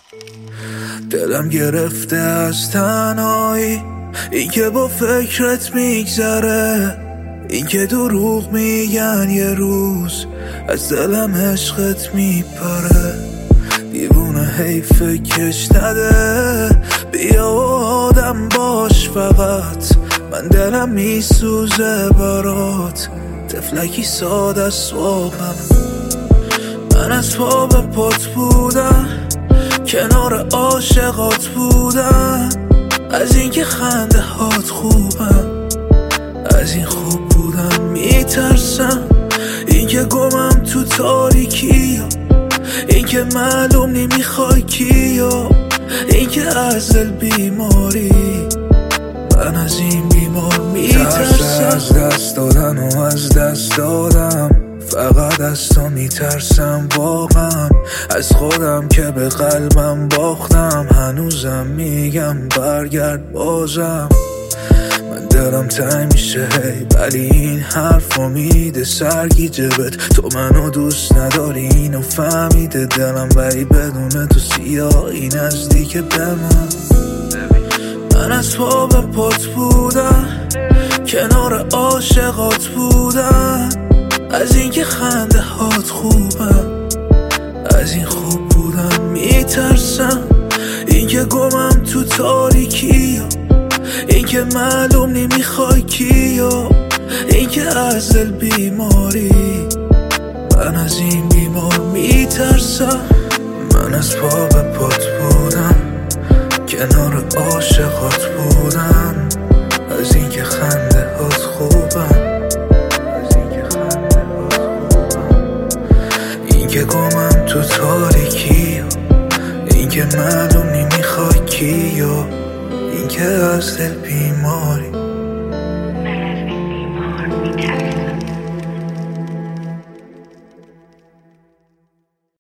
دلم گرفته از تنهایی، این که با فکرت میگذره، این که دروغ میگن یه روز از دلم عشقت میپره. دیوونه حیف کش نده، بیا و آدم باش فقط، من دلم میسوزه برات، تفلکی ساده است واقعا. من از پا به پات بودم، کنار عاشقات بودم، از اینکه خنده هات خوبم، از این خوب بودم میترسم، اینکه گمم تو تاریکی، اینکه معلوم نمیخوای کیو، اینکه از دل بیماری، من از این بیمار میترسم. از دست دادن و از دست دادم، فقط از تو میترسم واقعا، از خودم که به قلبم باختم، هنوزم میگم برگرد بازم. من دلم تنگ میشه ولی این حرفو میده سرگیجه بهت، تو منو دوست نداری اینو فهمیده دلم، ولی بدون تو سیاهی نزدیک به من از پا به پات بودم، کنار عاشقات بودم، از اینکه خنده هات خوبم، از این خوب بودم میترسم، اینکه گمم تو تاریکی، اینکه معلوم نمیخوای کیو، اینکه از دل بیماری، من از این بیمار میترسم. من از پا به پات بودم، کنار عاشقات بودم، از اینکه خنده هات خوبم، اینکه گمم تو تاریکی، اینکه معلوم نمیخوای کیو، اینکه از دل